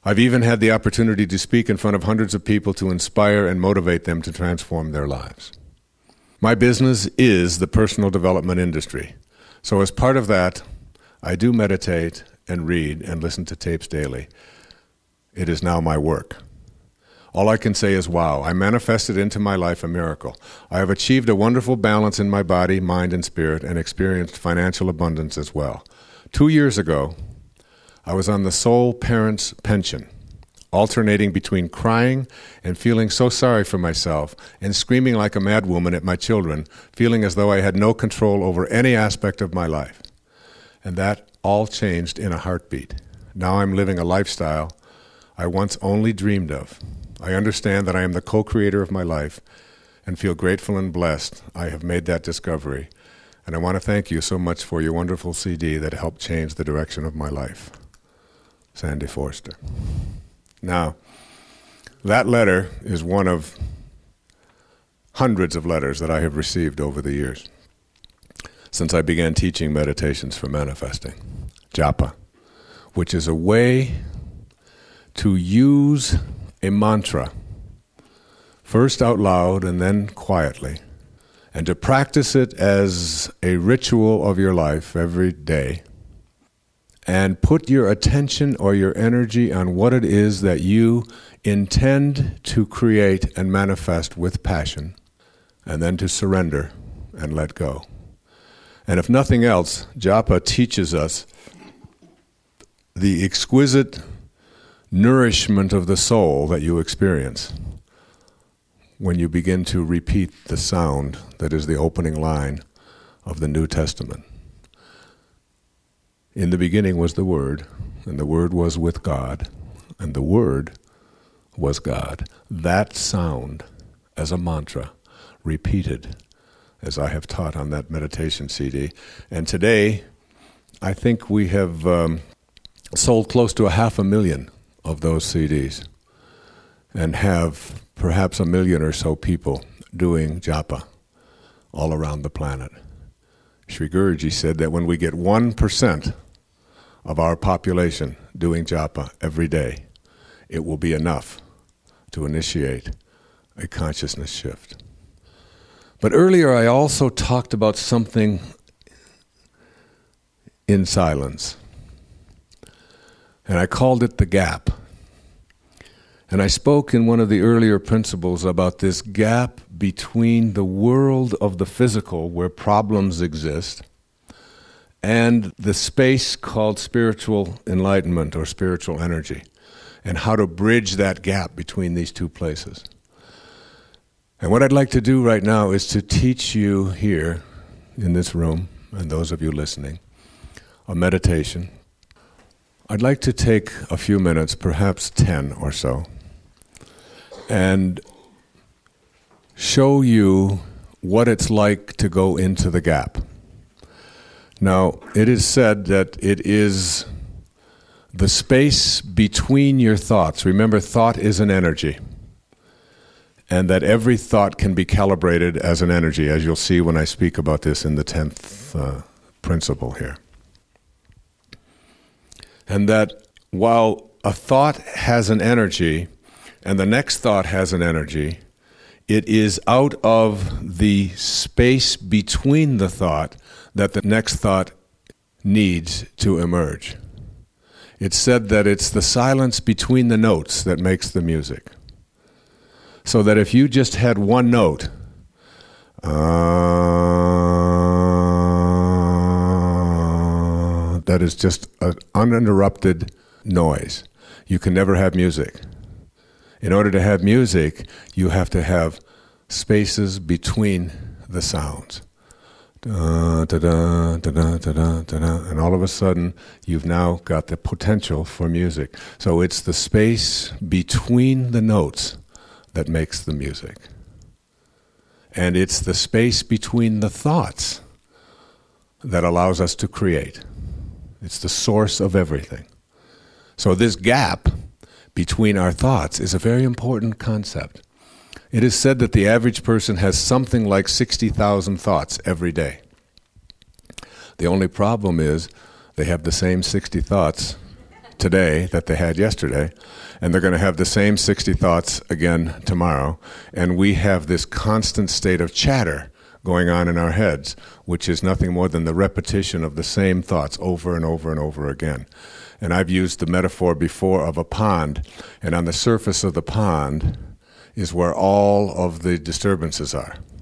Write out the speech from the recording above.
I've even had the opportunity to speak in front of hundreds of people to inspire and motivate them to transform their lives. My business is the personal development industry. So as part of that, I do meditate and read and listen to tapes daily. It is now my work. All I can say is, wow, I manifested into my life a miracle. I have achieved a wonderful balance in my body, mind, and spirit, and experienced financial abundance as well. 2 years ago, I was on the sole parent's pension, alternating between crying and feeling so sorry for myself and screaming like a madwoman at my children, feeling as though I had no control over any aspect of my life. And that all changed in a heartbeat. Now I'm living a lifestyle I once only dreamed of. I understand that I am the co-creator of my life and feel grateful and blessed I have made that discovery. And I want to thank you so much for your wonderful CD that helped change the direction of my life. Sandy Forster. Now, that letter is one of hundreds of letters that I have received over the years since I began teaching meditations for manifesting, japa, which is a way to use a mantra, first out loud and then quietly, and to practice it as a ritual of your life every day, and put your attention or your energy on what it is that you intend to create and manifest with passion, and then to surrender and let go. And if nothing else, japa teaches us the exquisite nourishment of the soul that you experience when you begin to repeat the sound that is the opening line of the New Testament. In the beginning was the Word, and the Word was with God, and the Word was God. That sound as a mantra, repeated, as I have taught on that meditation CD. And today, I think we have sold close to 500,000 of those CDs, and have perhaps 1 million or so people doing japa all around the planet. Sri Guruji said that when we get 1% of our population doing japa every day, it will be enough to initiate a consciousness shift. But earlier I also talked about something in silence, and I called it the gap. And I spoke in one of the earlier principles about this gap between the world of the physical, where problems exist, and the space called spiritual enlightenment or spiritual energy, and how to bridge that gap between these two places. And what I'd like to do right now is to teach you here in this room, and those of you listening, a meditation. I'd like to take a few minutes, perhaps 10 or so, and show you what it's like to go into the gap. Now, it is said that it is the space between your thoughts. Remember, thought is an energy, and that every thought can be calibrated as an energy, as you'll see when I speak about this in the 10th principle here. And that while a thought has an energy, and the next thought has an energy, it is out of the space between the thought that the next thought needs to emerge. It's said that it's the silence between the notes that makes the music. So that if you just had one note, that is just an uninterrupted noise, you can never have music. In order to have music, you have to have spaces between the sounds. Da, da, da, da, da, da, da, da, and all of a sudden, you've now got the potential for music. So it's the space between the notes that makes the music. And it's the space between the thoughts that allows us to create. It's the source of everything. So this gap between our thoughts is a very important concept. It is said that the average person has something like 60,000 thoughts every day. The only problem is they have the same 60 thoughts today that they had yesterday, and they're going to have the same 60 thoughts again tomorrow. And we have this constant state of chatter going on in our heads, which is nothing more than the repetition of the same thoughts over and over and over again. And I've used the metaphor before of a pond, and on the surface of the pond is where all of the disturbances are.